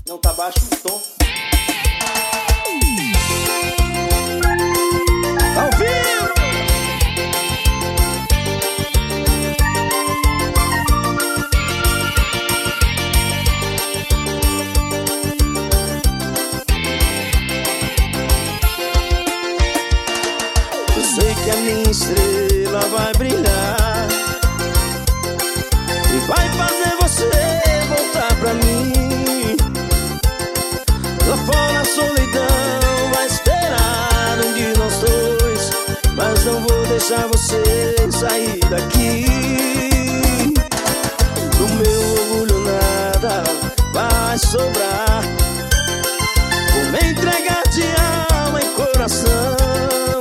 Não tá baixo o tom. Ao vivo! Eu sei que a minha estrela vai brilhar e vai fazer você voltar pra mim. Lá fora a solidão vai esperar um de nós dois, mas não vou deixar você sair daqui. Do meu orgulho nada vai sobrar. Vou me entregar de alma e coração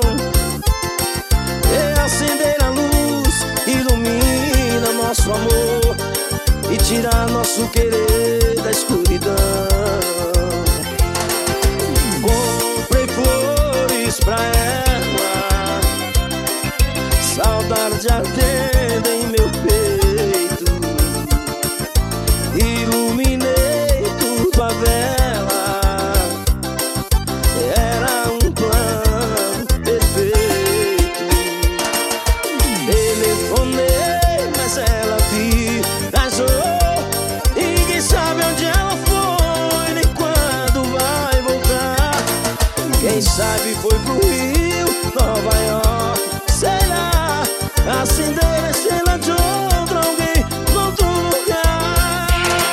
e acender a luz, ilumina nosso amor e tirar nosso querer da escuridão. Pra ela, saudade ardendo em meu peito, iluminei tudo a vela, era um plano perfeito. Telefonei, mas ela viajou e ninguém sabe onde ela foi, nem quando vai voltar. Quem sabe foi pro Rio, Nova York, sei lá, acender a estrela de outro alguém, noutro lugar.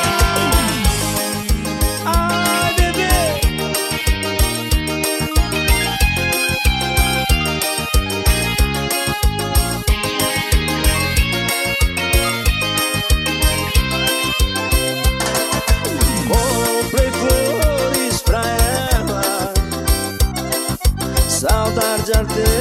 Ai, bebê, comprei flores pra ela, saudade ardente